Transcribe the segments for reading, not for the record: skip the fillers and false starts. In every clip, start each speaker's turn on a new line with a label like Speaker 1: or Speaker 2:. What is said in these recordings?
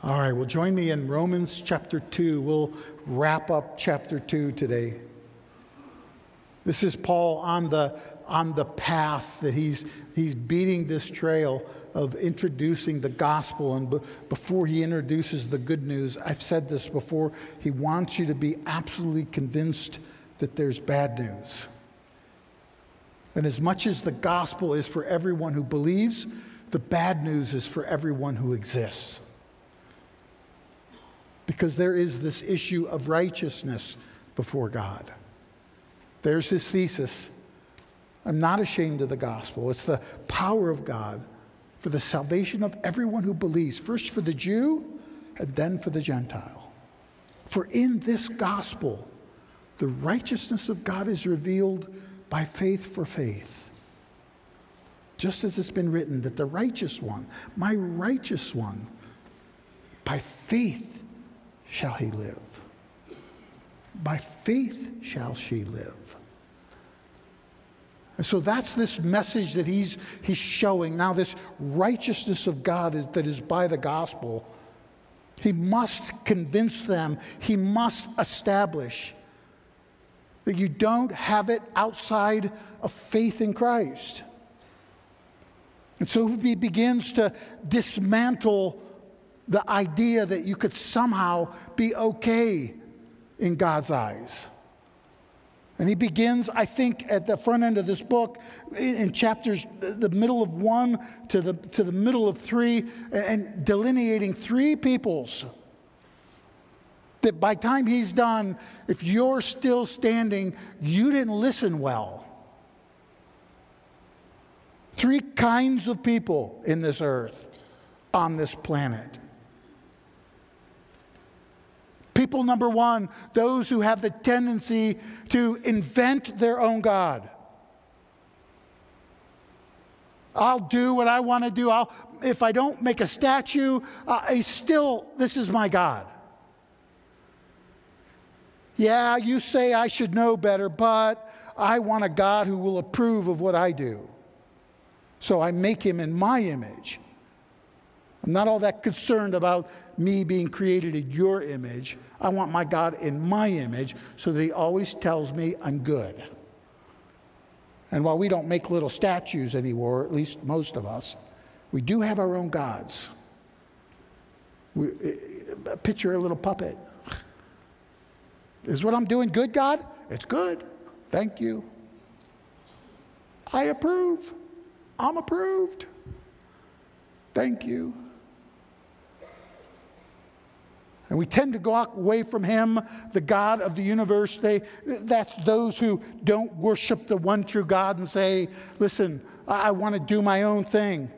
Speaker 1: All right, well, join me in Romans chapter 2. We'll wrap up chapter 2 today. This is Paul on the path that he's beating this trail of introducing the gospel. And before he introduces the good news, I've said this before, he wants you to be absolutely convinced that there's bad news. And as much as the gospel is for everyone who believes, the bad news is for everyone who exists. Because there is this issue of righteousness before God. There's his thesis. I'm not ashamed of the gospel. It's the power of God for the salvation of everyone who believes, first for the Jew and then for the Gentile. For in this gospel, the righteousness of God is revealed by faith for faith. Just as it's been written that the righteous one, my righteous one, by faith shall he live. By faith shall she live. And so that's this message that he's showing. Now this righteousness of God that is by the gospel, he must convince them, he must establish that you don't have it outside of faith in Christ. And so he begins to dismantle the idea that you could somehow be okay in God's eyes. And he begins, I think, at the front end of this book, in chapters, the middle of 1 to the middle of 3, and delineating 3 peoples. That by the time he's done, if you're still standing, you didn't listen well. 3 kinds of people in this earth, on this planet. People number 1, those who have the tendency to invent their own God. I'll do what I want to do. If I don't make a statue, this is my God. Yeah, you say I should know better, but I want a God who will approve of what I do. So I make him in my image. I'm not all that concerned about me being created in your image. I want my God in my image so that he always tells me I'm good. And while we don't make little statues anymore, at least most of us, we do have our own gods. Picture a little puppet. Is what I'm doing good, God? It's good. Thank you. I approve. I'm approved. Thank you. And we tend to go away from him, the God of the universe. That's those who don't worship the one true God and say, listen, I want to do my own thing.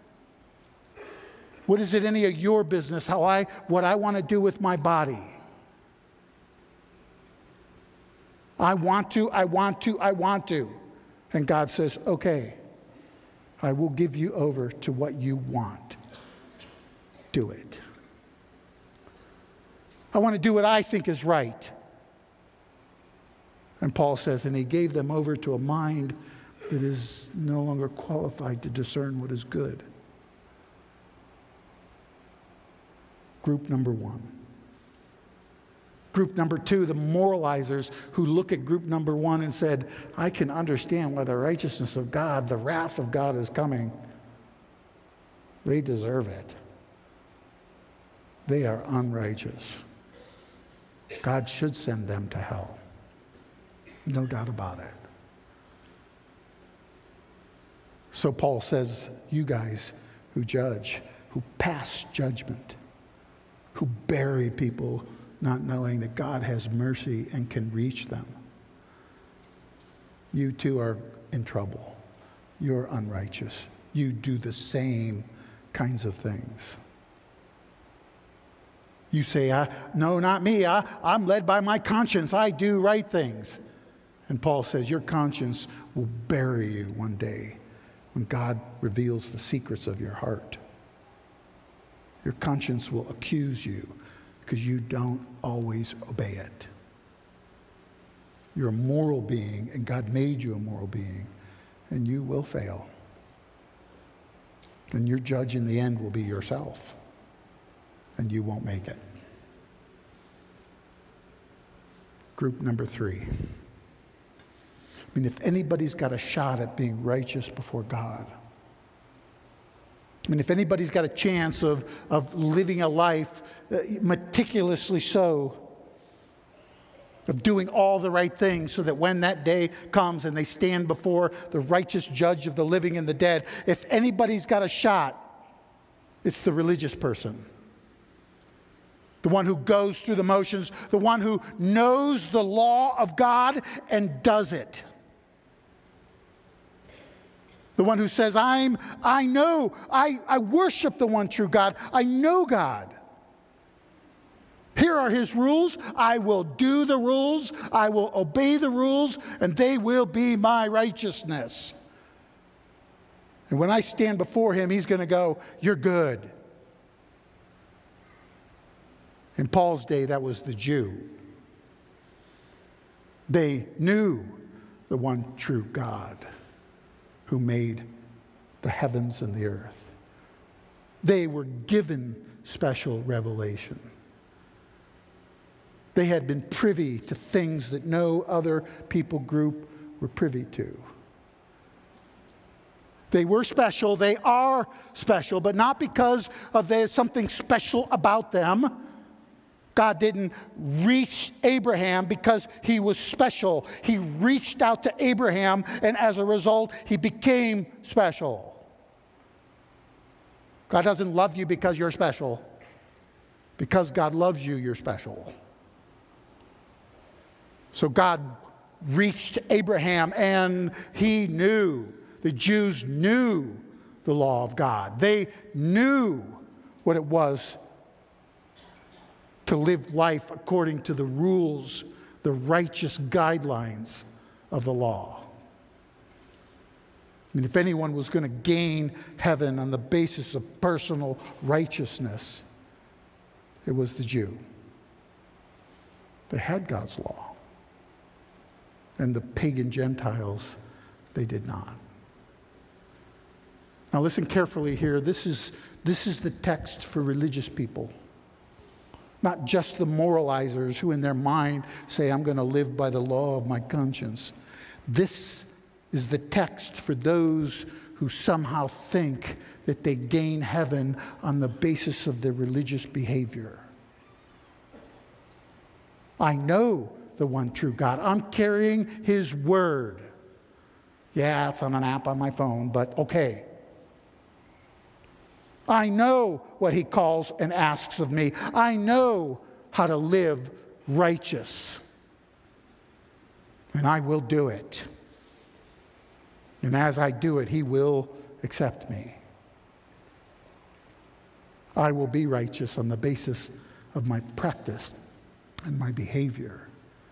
Speaker 1: What is it any of your business what I want to do with my body? I want to. And God says, okay, I will give you over to what you want. Do it. I want to do what I think is right. And Paul says, and he gave them over to a mind that is no longer qualified to discern what is good. Group number 1. Group number 2, the moralizers who look at group number 1 and said, I can understand why the righteousness of God, the wrath of God is coming. They deserve it. They are unrighteous. God should send them to hell. No doubt about it. So Paul says, you guys who judge, who pass judgment, who bury people not knowing that God has mercy and can reach them, you too are in trouble. You're unrighteous. You do the same kinds of things. You say, no, not me. I'm led by my conscience. I do right things. And Paul says, your conscience will bury you one day when God reveals the secrets of your heart. Your conscience will accuse you because you don't always obey it. You're a moral being, and God made you a moral being, and you will fail. And your judge in the end will be yourself. And and you won't make it. Group number 3. I mean, if anybody's got a shot at being righteous before God, I mean, if anybody's got a chance of living a life meticulously so, of doing all the right things so that when that day comes and they stand before the righteous judge of the living and the dead, if anybody's got a shot, it's the religious person. The one who goes through the motions, the one who knows the law of God and does it. The one who says, I worship the one true God. I know God. Here are his rules. I will do the rules. I will obey the rules, and they will be my righteousness. And when I stand before him, he's going to go, you're good. In Paul's day, that was the Jew. They knew the one true God who made the heavens and the earth. They were given special revelation. They had been privy to things that no other people group were privy to. They were special, they are special, but not because of there's something special about them. God didn't reach Abraham because he was special. He reached out to Abraham, and as a result, he became special. God doesn't love you because you're special. Because God loves you, you're special. So God reached Abraham, and he knew, the Jews knew the law of God. They knew what it was to live life according to the rules, the righteous guidelines of the law. I mean, if anyone was going to gain heaven on the basis of personal righteousness, it was the Jew. They had God's law. And the pagan Gentiles, they did not. Now listen carefully here. This is the text for religious people. Not just the moralizers who in their mind say, I'm going to live by the law of my conscience. This is the text for those who somehow think that they gain heaven on the basis of their religious behavior. I know the one true God. I'm carrying his word. Yeah, it's on an app on my phone, but okay. I know what he calls and asks of me. I know how to live righteous. And I will do it. And as I do it, he will accept me. I will be righteous on the basis of my practice and my behavior.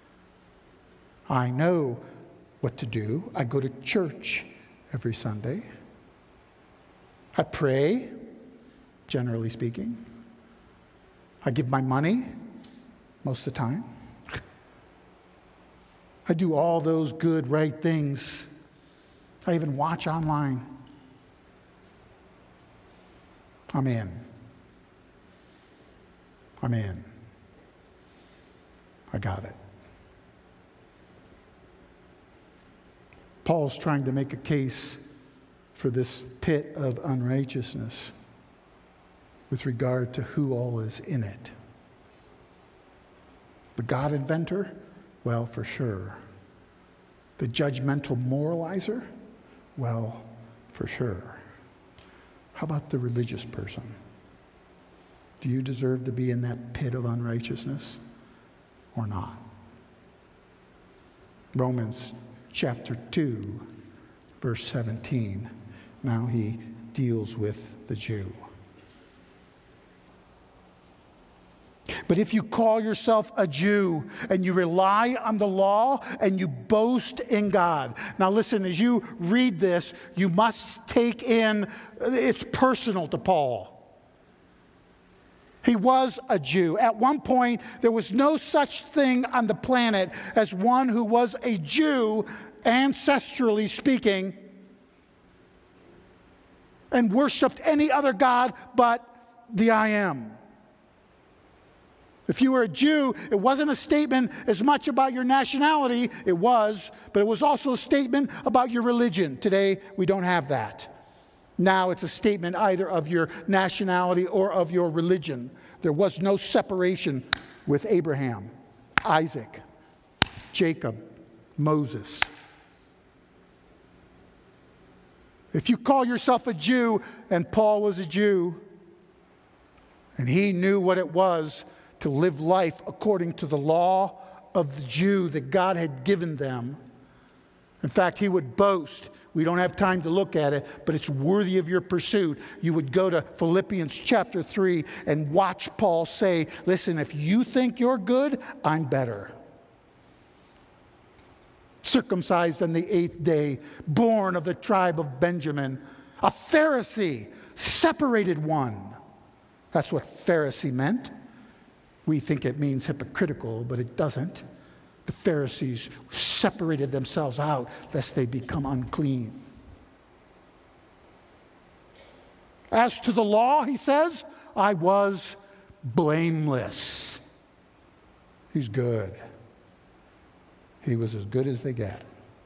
Speaker 1: I know what to do. I go to church every Sunday. I pray, generally speaking. I give my money most of the time. I do all those good, right things. I even watch online. I'm in. I'm in. I got it. Paul's trying to make a case for this pit of unrighteousness with regard to who all is in it. The God inventor? Well, for sure. The judgmental moralizer? Well, for sure. How about the religious person? Do you deserve to be in that pit of unrighteousness or not? Romans chapter 2, verse 17. Now he deals with the Jew. But if you call yourself a Jew and you rely on the law and you boast in God. Now listen, as you read this, you must take in, it's personal to Paul. He was a Jew. At one point, there was no such thing on the planet as one who was a Jew, ancestrally speaking, and worshiped any other God but the I Am. If you were a Jew, it wasn't a statement as much about your nationality. It was, but it was also a statement about your religion. Today, we don't have that. Now it's a statement either of your nationality or of your religion. There was no separation with Abraham, Isaac, Jacob, Moses. If you call yourself a Jew, and Paul was a Jew, and he knew what it was to live life according to the law of the Jew that God had given them. In fact, he would boast. We don't have time to look at it, but it's worthy of your pursuit. You would go to Philippians chapter 3 and watch Paul say, listen, if you think you're good, I'm better. Circumcised on the 8th day, born of the tribe of Benjamin, a Pharisee, separated one. That's what Pharisee meant. We think it means hypocritical, but it doesn't. The Pharisees separated themselves out lest they become unclean. As to the law, he says, I was blameless. He's good. He was as good as they get.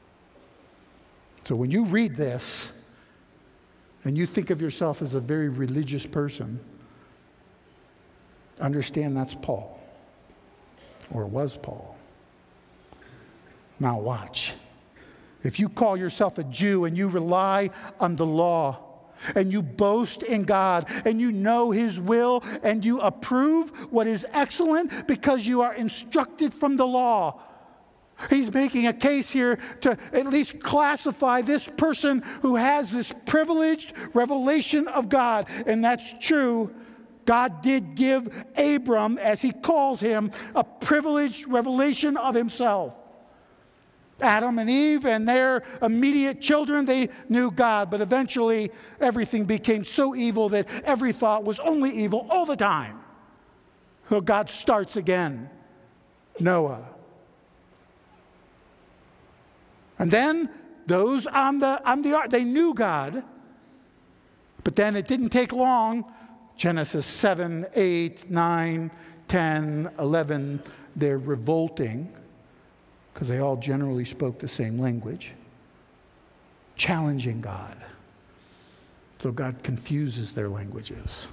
Speaker 1: So when you read this and you think of yourself as a very religious person, understand that's Paul, or was Paul. Now watch. If you call yourself a Jew and you rely on the law, and you boast in God, and you know His will, and you approve what is excellent because you are instructed from the law, he's making a case here to at least classify this person who has this privileged revelation of God. And that's true. God did give Abram, as he calls him, a privileged revelation of himself. Adam and Eve and their immediate children, they knew God, but eventually everything became so evil that every thought was only evil all the time. So God starts again. Noah. And then those on the ark, they knew God, but then it didn't take long. Genesis 7, 8, 9, 10, 11, they're revolting because they all generally spoke the same language, challenging God. So God confuses their languages.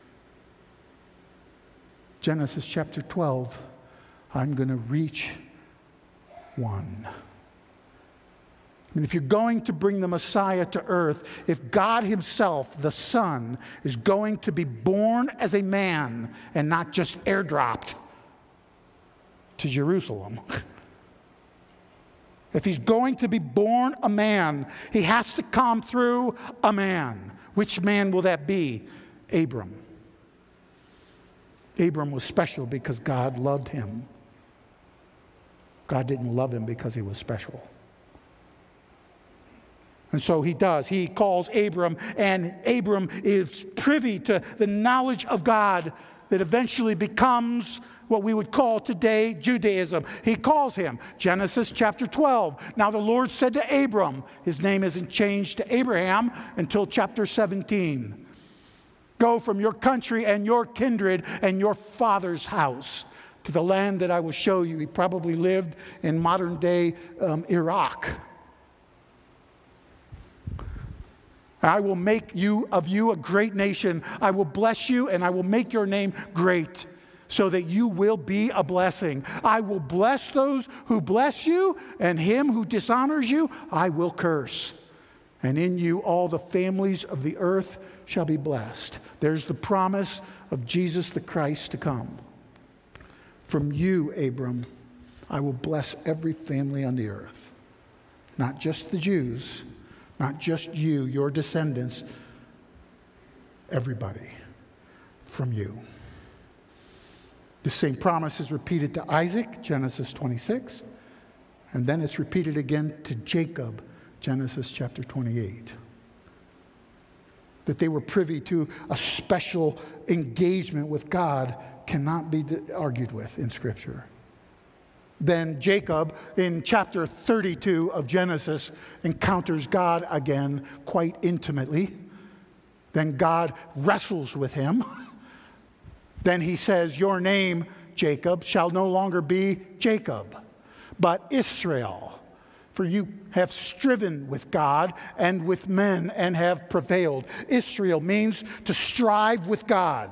Speaker 1: Genesis chapter 12, I'm going to reach one. And if you're going to bring the Messiah to earth, if God Himself, the Son, is going to be born as a man and not just airdropped to Jerusalem, if He's going to be born a man, He has to come through a man. Which man will that be? Abram. Abram was special because God loved him. God didn't love him because he was special. And so he does. He calls Abram, and Abram is privy to the knowledge of God that eventually becomes what we would call today Judaism. He calls him. Genesis chapter 12. Now the Lord said to Abram, his name isn't changed to Abraham until chapter 17. Go from your country and your kindred and your father's house to the land that I will show you. He probably lived in modern day Iraq. I will make of you a great nation. I will bless you, and I will make your name great, so that you will be a blessing. I will bless those who bless you, and him who dishonors you, I will curse. And in you all the families of the earth shall be blessed. There's the promise of Jesus the Christ to come. From you, Abram, I will bless every family on the earth. Not just the Jews, not just you, your descendants, everybody from you. The same promise is repeated to Isaac, Genesis 26, and then it's repeated again to Jacob, Genesis chapter 28. That they were privy to a special engagement with God cannot be argued with in Scripture. Then Jacob, in chapter 32 of Genesis, encounters God again quite intimately. Then God wrestles with him. Then he says, your name, Jacob shall no longer be Jacob, but Israel. For you have striven with God and with men and have prevailed. Israel means to strive with God.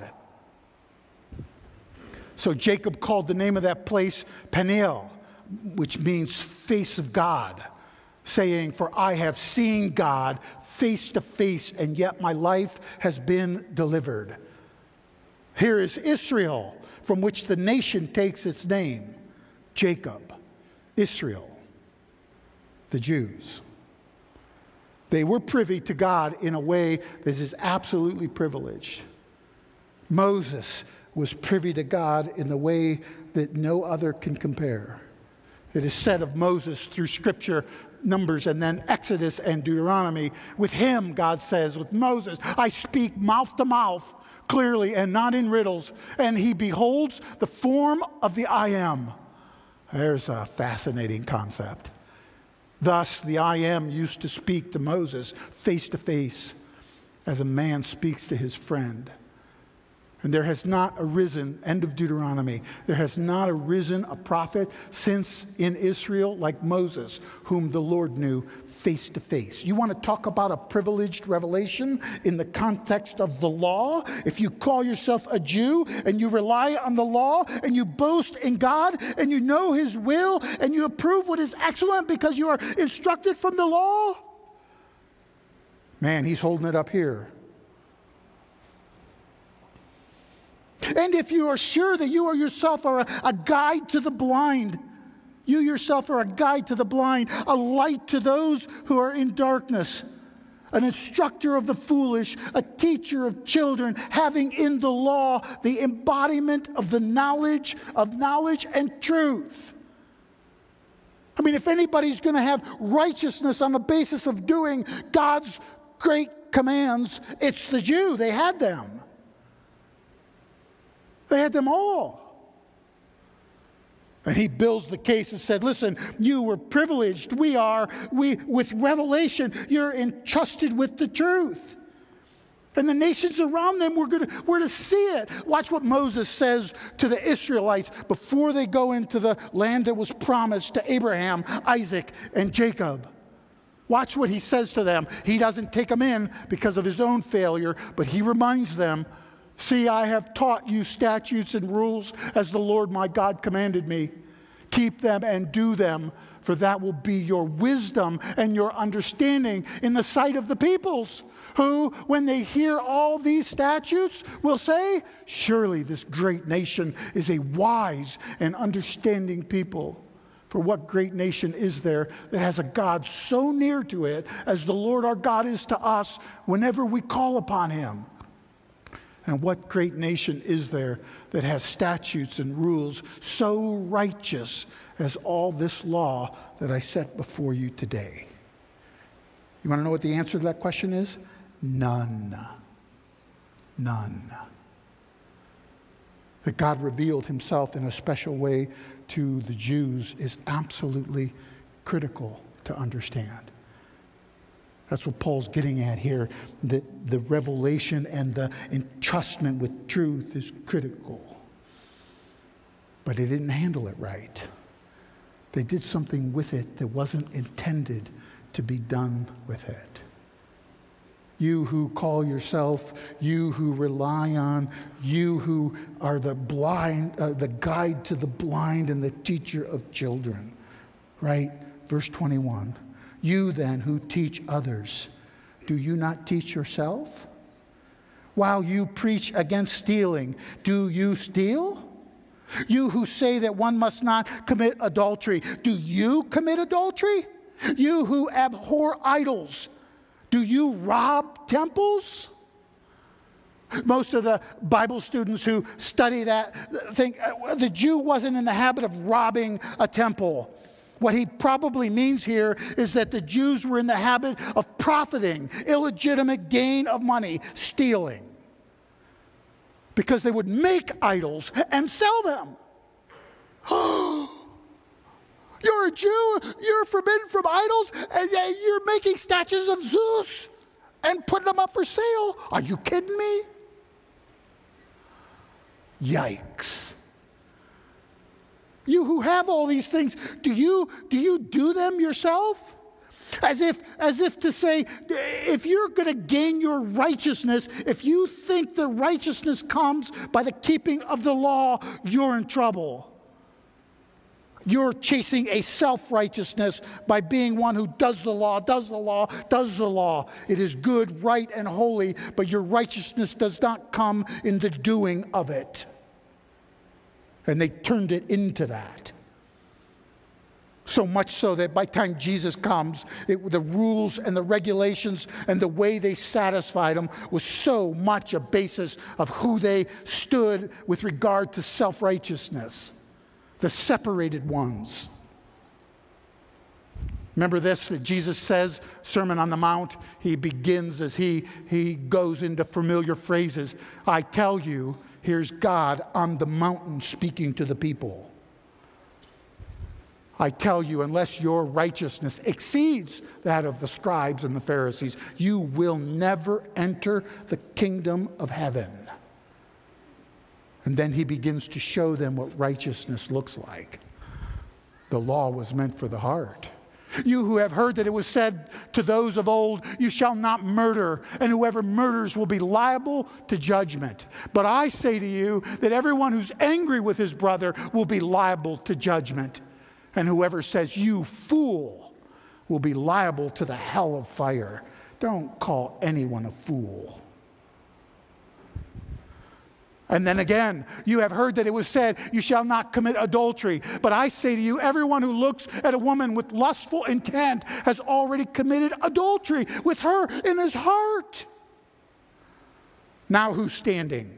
Speaker 1: So Jacob called the name of that place Peniel, which means face of God, saying, for I have seen God face to face, and yet my life has been delivered. Here is Israel, from which the nation takes its name. Jacob, Israel, the Jews. They were privy to God in a way that is absolutely privileged. Moses was privy to God in the way that no other can compare. It is said of Moses through Scripture, Numbers, and then Exodus and Deuteronomy. With him, God says, with Moses, I speak mouth to mouth, clearly and not in riddles, and he beholds the form of the I Am. There's a fascinating concept. Thus, the I Am used to speak to Moses face to face, as a man speaks to his friend. And there has not arisen, end of Deuteronomy, there has not arisen a prophet since in Israel like Moses, whom the Lord knew face to face. You want to talk about a privileged revelation in the context of the law? If you call yourself a Jew and you rely on the law and you boast in God and you know his will and you approve what is excellent because you are instructed from the law, man, he's holding it up here. And if you are sure that you yourself are a guide to the blind, you yourself are a guide to the blind, a light to those who are in darkness, an instructor of the foolish, a teacher of children, having in the law the embodiment of the knowledge and truth. I mean, if anybody's going to have righteousness on the basis of doing God's great commands, it's the Jew. They had them. They had them all. And he builds the case and said, listen, you were privileged. With revelation, you're entrusted with the truth. And the nations around them were to see it. Watch what Moses says to the Israelites before they go into the land that was promised to Abraham, Isaac, and Jacob. Watch what he says to them. He doesn't take them in because of his own failure, but he reminds them, see, I have taught you statutes and rules as the Lord my God commanded me. Keep them and do them, for that will be your wisdom and your understanding in the sight of the peoples, who, when they hear all these statutes, will say, surely this great nation is a wise and understanding people. For what great nation is there that has a God so near to it as the Lord our God is to us whenever we call upon him? And what great nation is there that has statutes and rules so righteous as all this law that I set before you today? You want to know what the answer to that question is? None. None. That God revealed himself in a special way to the Jews is absolutely critical to understand. That's what Paul's getting at here, that the revelation and the entrustment with truth is critical. But they didn't handle it right. They did something with it that wasn't intended to be done with it. You who call yourself, you who rely on, you who are the blind, the guide to the blind and the teacher of children, right? Verse 21. You then who teach others, do you not teach yourself? While you preach against stealing, do you steal? You who say that one must not commit adultery, do you commit adultery? You who abhor idols, do you rob temples? Most of the Bible students who study that think the Jew wasn't in the habit of robbing a temple. What he probably means here is that the Jews were in the habit of profiting, illegitimate gain of money, stealing. Because they would make idols and sell them. You're a Jew, you're forbidden from idols, and yet you're making statues of Zeus and putting them up for sale. Are you kidding me? Yikes. You who have all these things, do you do them yourself? As if to say, if you're going to gain your righteousness, if you think the righteousness comes by the keeping of the law, you're in trouble. You're chasing a self-righteousness by being one who does the law, does the law, does the law. It is good, right, and holy, but your righteousness does not come in the doing of it. And they turned it into that. So much so that by the time Jesus comes, the rules and the regulations and the way they satisfied them was so much a basis of who they stood with regard to self-righteousness. The separated ones. Remember this, that Jesus says, Sermon on the Mount, he begins as he goes into familiar phrases. I tell you, here's God on the mountain speaking to the people. I tell you, unless your righteousness exceeds that of the scribes and the Pharisees, you will never enter the kingdom of heaven. And then he begins to show them what righteousness looks like. The law was meant for the heart. You who have heard that it was said to those of old, you shall not murder, and whoever murders will be liable to judgment. But I say to you that everyone who's angry with his brother will be liable to judgment. And whoever says, you fool, will be liable to the hell of fire. Don't call anyone a fool. And then again, you have heard that it was said, you shall not commit adultery. But I say to you, everyone who looks at a woman with lustful intent has already committed adultery with her in his heart. Now who's standing?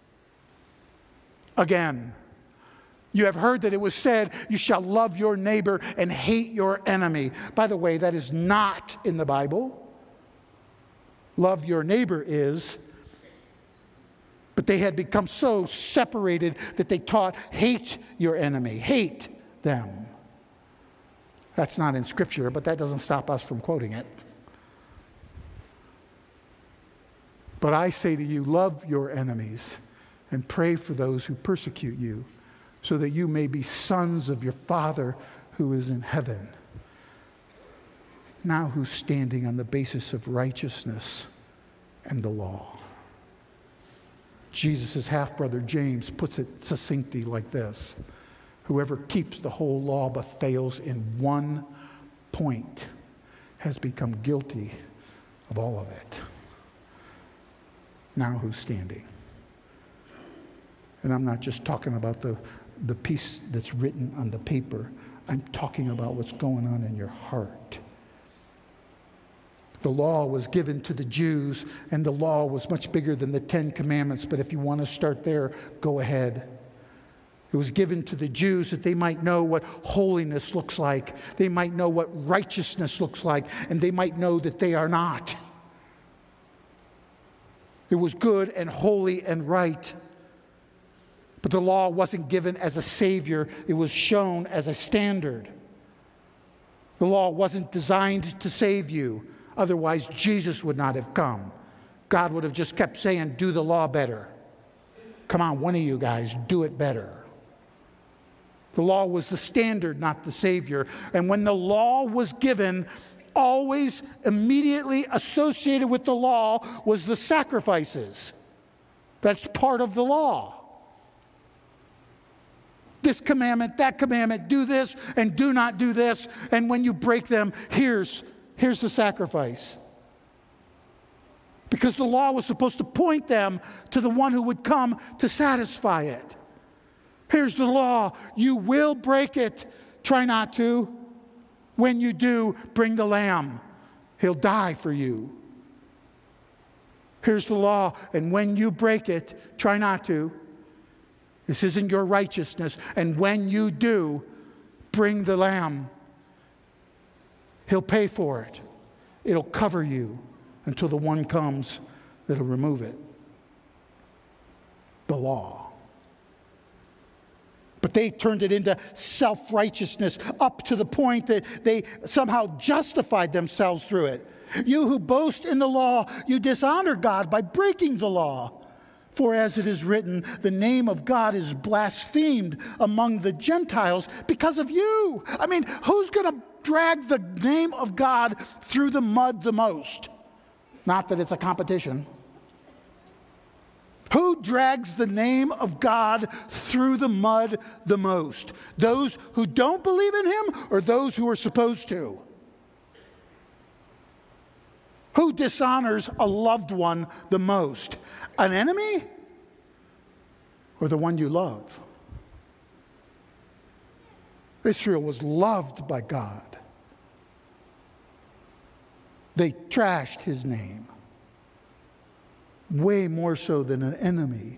Speaker 1: Again, you have heard that it was said, you shall love your neighbor and hate your enemy. By the way, that is not in the Bible. Love your neighbor is. But they had become so separated that they taught, hate your enemy, hate them. That's not in Scripture, but that doesn't stop us from quoting it. But I say to you, love your enemies and pray for those who persecute you, so that you may be sons of your Father who is in heaven. Now who's standing on the basis of righteousness and the law? Jesus' half-brother James puts it succinctly like this. Whoever keeps the whole law but fails in one point has become guilty of all of it. Now who's standing? And I'm not just talking about the piece that's written on the paper. I'm talking about what's going on in your heart. The law was given to the Jews, and the law was much bigger than the 10 Commandments, but if you want to start there, go ahead. It was given to the Jews that they might know what holiness looks like. They might know what righteousness looks like, and they might know that they are not. It was good and holy and right. But the law wasn't given as a savior. It was shown as a standard. The law wasn't designed to save you. Otherwise, Jesus would not have come. God would have just kept saying, do the law better. Come on, one of you guys, do it better. The law was the standard, not the savior. And when the law was given, always immediately associated with the law was the sacrifices. That's part of the law. This commandment, that commandment, do this and do not do this. And when you break them, here's the sacrifice. Because the law was supposed to point them to the one who would come to satisfy it. Here's the law. You will break it. Try not to. When you do, bring the lamb. He'll die for you. Here's the law. And when you break it, try not to. This isn't your righteousness. And when you do, bring the lamb. He'll pay for it. It'll cover you until the one comes that'll remove it. The law. But they turned it into self-righteousness up to the point that they somehow justified themselves through it. You who boast in the law, you dishonor God by breaking the law. For as it is written, the name of God is blasphemed among the Gentiles because of you. I mean, who's going to drag the name of God through the mud the most? Not that it's a competition. Who drags the name of God through the mud the most? Those who don't believe in him or those who are supposed to? Who dishonors a loved one the most? An enemy or the one you love? Israel was loved by God. They trashed his name way more so than an enemy.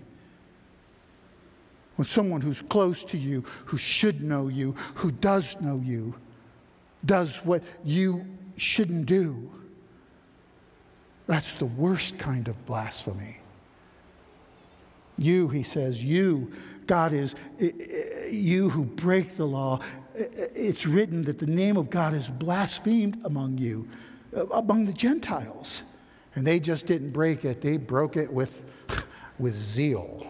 Speaker 1: When someone who's close to you, who should know you, who does know you, does what you shouldn't do, that's the worst kind of blasphemy. You, he says, you, God is, you who break the law, it's written that the name of God is blasphemed among you, among the Gentiles. And they just didn't break it, they broke it with zeal.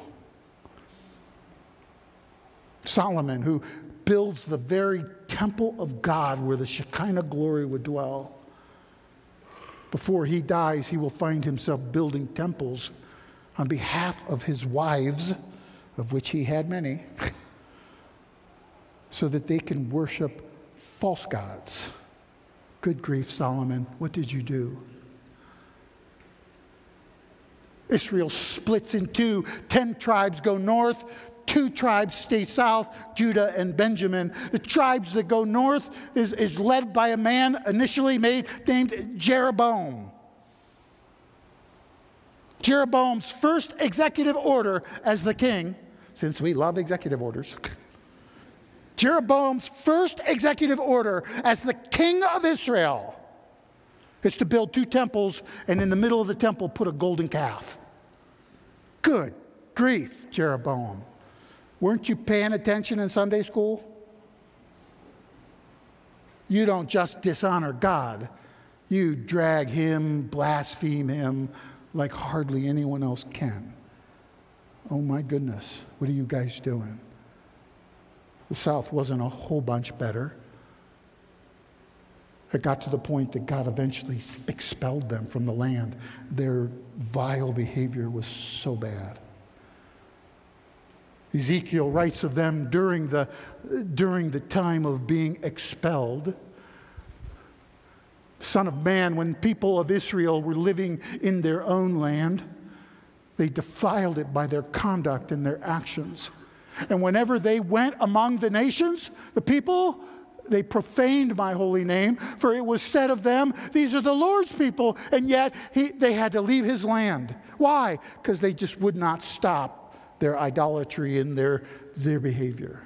Speaker 1: Solomon, who builds the very temple of God where the Shekinah glory would dwell, before he dies, he will find himself building temples on behalf of his wives, of which he had many, so that they can worship false gods. Good grief, Solomon, what did you do? Israel splits in two. 10 tribes go north. 2 tribes stay south, Judah and Benjamin. The tribes that go north is led by a man initially named Jeroboam. Jeroboam's first executive order as the king, since we love executive orders, Jeroboam's first executive order as the king of Israel is to build 2 temples and in the middle of the temple put a golden calf. Good grief, Jeroboam. Weren't you paying attention in Sunday school? You don't just dishonor God. You drag him, blaspheme him like hardly anyone else can. Oh my goodness, what are you guys doing? The South wasn't a whole bunch better. It got to the point that God eventually expelled them from the land. Their vile behavior was so bad. Ezekiel writes of them during the time of being expelled. Son of man, when people of Israel were living in their own land, they defiled it by their conduct and their actions. And whenever they went among the nations, the people, they profaned my holy name, for it was said of them, these are the Lord's people, and yet they had to leave his land. Why? Because they just would not stop their idolatry and their behavior.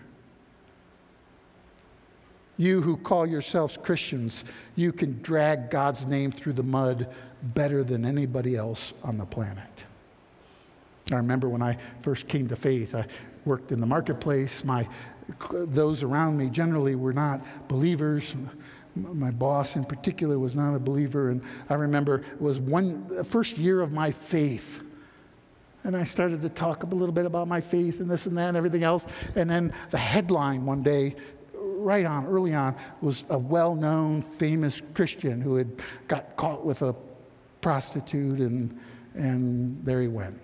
Speaker 1: You who call yourselves Christians, you can drag God's name through the mud better than anybody else on the planet. I remember when I first came to faith, I worked in the marketplace. Those around me generally were not believers. My boss in particular was not a believer. And I remember it was the first year of my faith. And I started to talk a little bit about my faith and this and that and everything else. And then the headline one day, early on, was a well-known, famous Christian who had got caught with a prostitute, and there he went.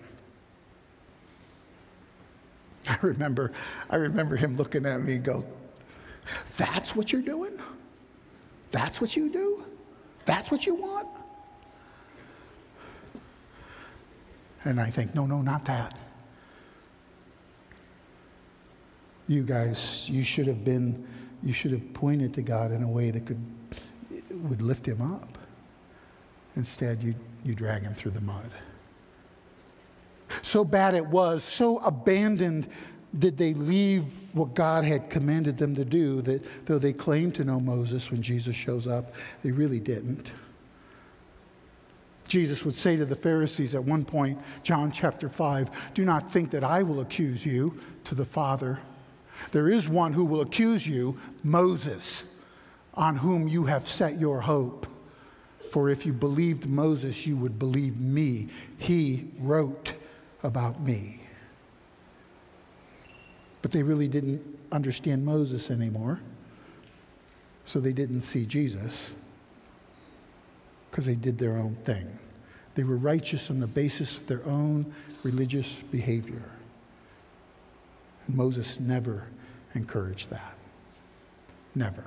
Speaker 1: I remember him looking at me and go, "That's what you're doing? That's what you do? That's what you want?" And I think, no, not that. You guys, you should have pointed to God in a way that would lift him up. Instead, you drag him through the mud. So bad it was, so abandoned did they leave what God had commanded them to do, that though they claimed to know Moses when Jesus shows up, they really didn't. Jesus would say to the Pharisees at one point, John chapter 5, "Do not think that I will accuse you to the Father. There is one who will accuse you, Moses, on whom you have set your hope. For if you believed Moses, you would believe me. He wrote about me. But they really didn't understand Moses anymore, so they didn't see Jesus because they did their own thing. They were righteous on the basis of their own religious behavior. And Moses never encouraged that. Never.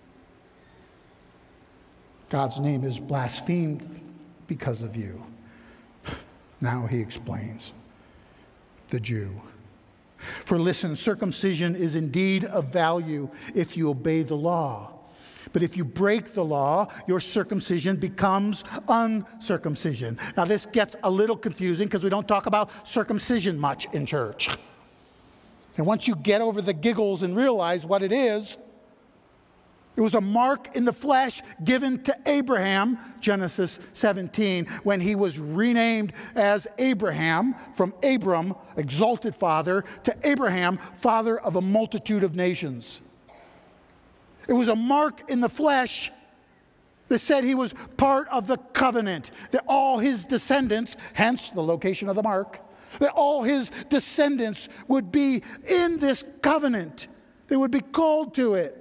Speaker 1: God's name is blasphemed because of you. Now he explains. The Jew. For listen, circumcision is indeed of value if you obey the law. But if you break the law, your circumcision becomes uncircumcision. Now this gets a little confusing because we don't talk about circumcision much in church. And once you get over the giggles and realize what it was a mark in the flesh given to Abraham, Genesis 17, when he was renamed as Abraham, from Abram, exalted father, to Abraham, father of a multitude of nations. It was a mark in the flesh that said he was part of the covenant, that all his descendants, hence the location of the mark, that all his descendants would be in this covenant. They would be called to it.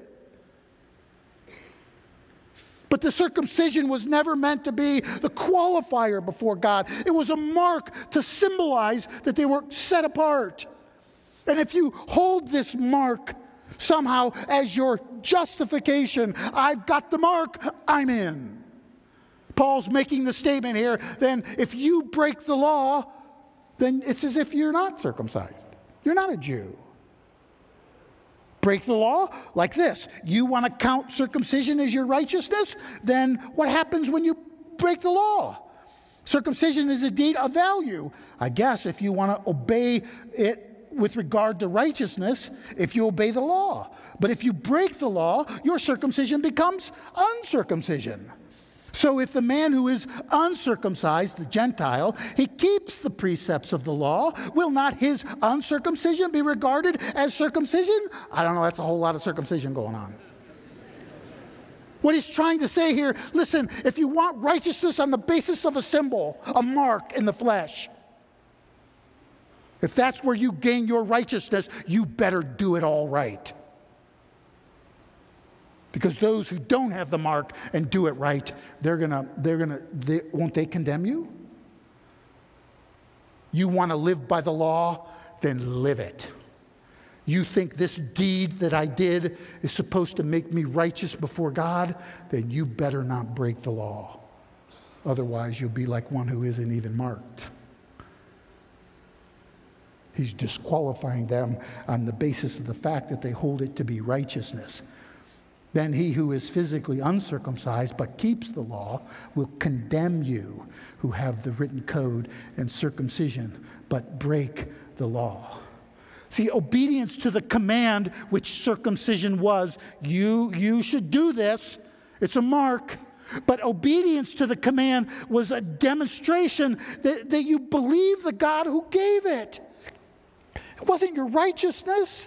Speaker 1: But the circumcision was never meant to be the qualifier before God. It was a mark to symbolize that they were set apart. And if you hold this mark somehow as your justification, I've got the mark, I'm in. Paul's making the statement here, then if you break the law, then it's as if you're not circumcised. You're not a Jew. Break the law like this. You want to count circumcision as your righteousness? Then what happens when you break the law? Circumcision is indeed a value. I guess if you want to obey it with regard to righteousness, if you obey the law. But if you break the law, your circumcision becomes uncircumcision. So if the man who is uncircumcised, the Gentile, he keeps the precepts of the law, will not his uncircumcision be regarded as circumcision? I don't know, that's a whole lot of circumcision going on. What he's trying to say here, listen, if you want righteousness on the basis of a symbol, a mark in the flesh, if that's where you gain your righteousness, you better do it all right. Because those who don't have the mark and do it right, won't they condemn you? You want to live by the law? Then live it. You think this deed that I did is supposed to make me righteous before God? Then you better not break the law. Otherwise, you'll be like one who isn't even marked. He's disqualifying them on the basis of the fact that they hold it to be righteousness. Then he who is physically uncircumcised but keeps the law will condemn you who have the written code and circumcision but break the law. See, obedience to the command which circumcision was, you should do this, it's a mark. But obedience to the command was a demonstration that you believe the God who gave it. It wasn't your righteousness.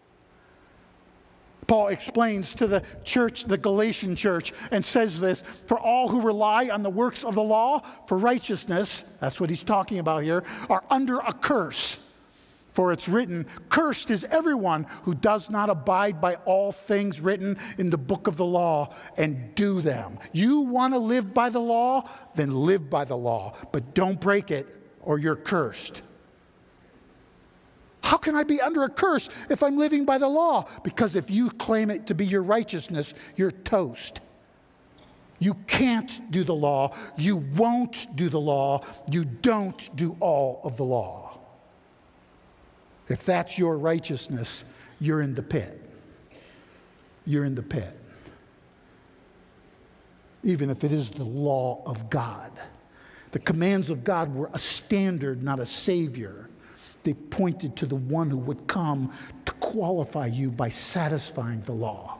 Speaker 1: Paul explains to the church, the Galatian church, and says this, for all who rely on the works of the law for righteousness, that's what he's talking about here, are under a curse. For it's written, cursed is everyone who does not abide by all things written in the book of the law and do them. You want to live by the law? Then live by the law, but don't break it or you're cursed. How can I be under a curse if I'm living by the law? Because if you claim it to be your righteousness, you're toast. You can't do the law. You won't do the law. You don't do all of the law. If that's your righteousness, you're in the pit. You're in the pit. Even if it is the law of God. The commands of God were a standard, not a savior. They pointed to the one who would come to qualify you by satisfying the law.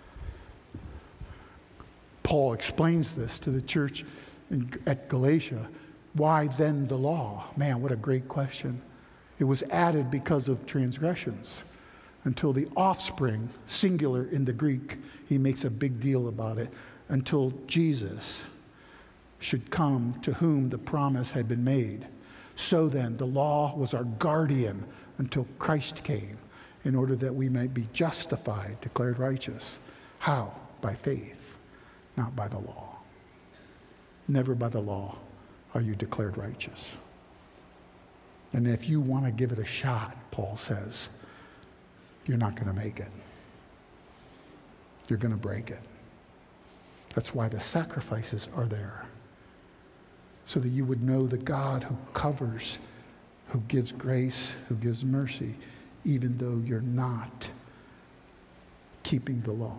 Speaker 1: Paul explains this to the church at Galatia. Why then the law? Man, what a great question. It was added because of transgressions until the offspring, singular in the Greek, he makes a big deal about it, until Jesus should come to whom the promise had been made. So then, the law was our guardian until Christ came, in order that we might be justified, declared righteous. How? By faith, not by the law. Never by the law are you declared righteous. And if you want to give it a shot, Paul says, you're not going to make it. You're going to break it. That's why the sacrifices are there, so that you would know the God who covers, who gives grace, who gives mercy, even though you're not keeping the law.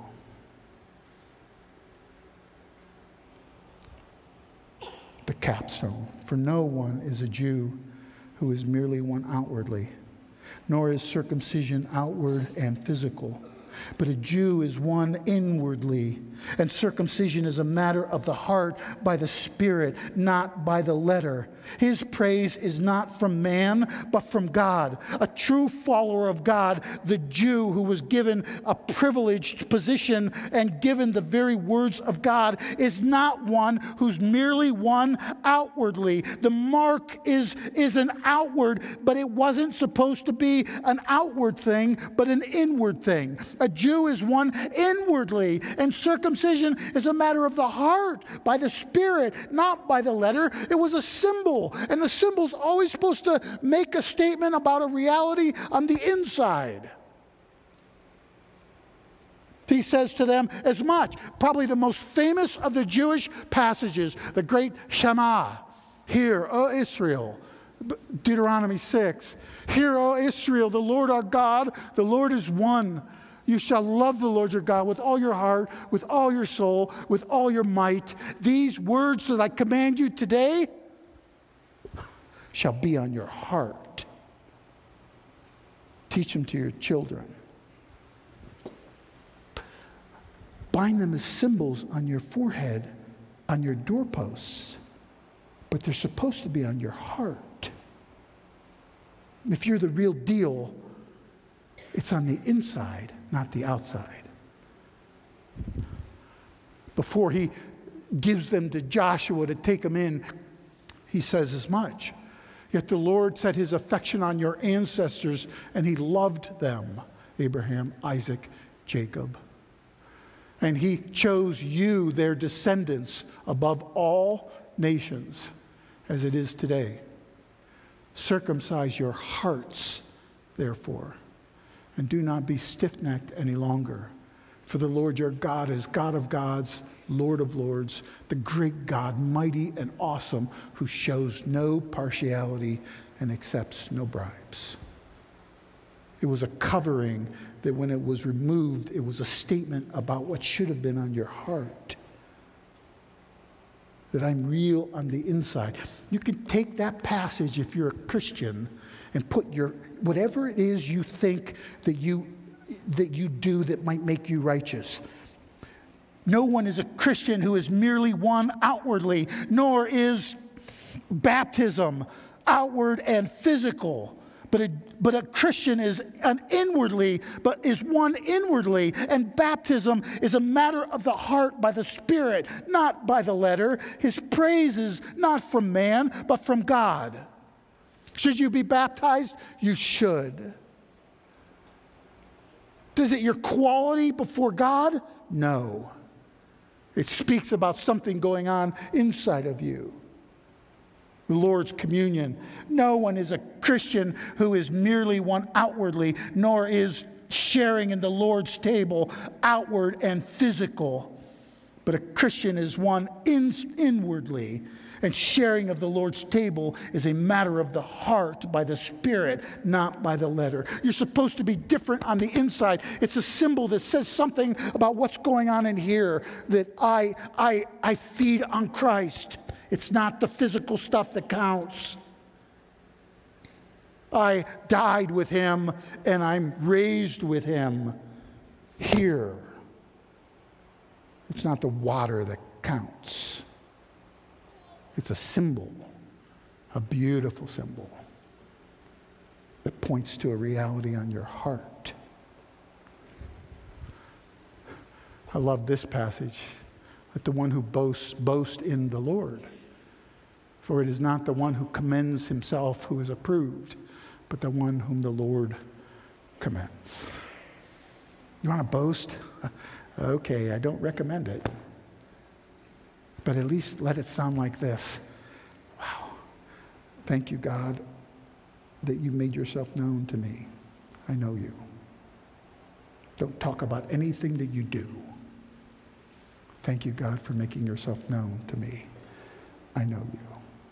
Speaker 1: The capstone. For no one is a Jew who is merely one outwardly, nor is circumcision outward and physical. But a Jew is one inwardly, and circumcision is a matter of the heart by the Spirit, not by the letter. His praise is not from man, but from God. A true follower of God, the Jew who was given a privileged position and given the very words of God, is not one who's merely one outwardly. The mark is an outward, but it wasn't supposed to be an outward thing, but an inward thing. A Jew is one inwardly, and circumcision is a matter of the heart, by the Spirit, not by the letter. It was a symbol, and the symbol's always supposed to make a statement about a reality on the inside. He says to them as much. Probably the most famous of the Jewish passages, the great Shema. Hear, O Israel. Deuteronomy 6. Hear, O Israel, the Lord our God, the Lord is one. You shall love the Lord your God with all your heart, with all your soul, with all your might. These words that I command you today shall be on your heart. Teach them to your children. Bind them as symbols on your forehead, on your doorposts. But they're supposed to be on your heart. If you're the real deal, it's on the inside, not the outside. Before he gives them to Joshua to take them in, he says as much. Yet the Lord set his affection on your ancestors, and he loved them, Abraham, Isaac, Jacob. And he chose you, their descendants, above all nations, as it is today. Circumcise your hearts, therefore, and do not be stiff-necked any longer. For the Lord your God is God of gods, Lord of lords, the great God, mighty and awesome, who shows no partiality and accepts no bribes. It was a covering that when it was removed, it was a statement about what should have been on your heart. That I'm real on the inside. You can take that passage if you're a Christian and put your, whatever it is you think that you do that might make you righteous. No one is a Christian who is merely one outwardly, nor is baptism outward and physical. But a Christian is an inwardly, but is one inwardly. And baptism is a matter of the heart by the Spirit, not by the letter. His praise is not from man, but from God. Should you be baptized? You should. Is it your quality before God? No. It speaks about something going on inside of you. The Lord's communion. No one is a Christian who is merely one outwardly, nor is sharing in the Lord's table outward and physical. But a Christian is one inwardly, and sharing of the Lord's table is a matter of the heart by the Spirit, not by the letter. You're supposed to be different on the inside. It's a symbol that says something about what's going on in here, that I feed on Christ. It's not the physical stuff that counts. I died with him and I'm raised with him here. It's not the water that counts. It's a symbol, a beautiful symbol that points to a reality on your heart. I love this passage. Let the one who boast in the Lord. For it is not the one who commends himself who is approved, but the one whom the Lord commends. You want to boast? Okay, I don't recommend it. But at least let it sound like this. Wow. Thank you, God, that you made yourself known to me. I know you. Don't talk about anything that you do. Thank you, God, for making yourself known to me. I know you.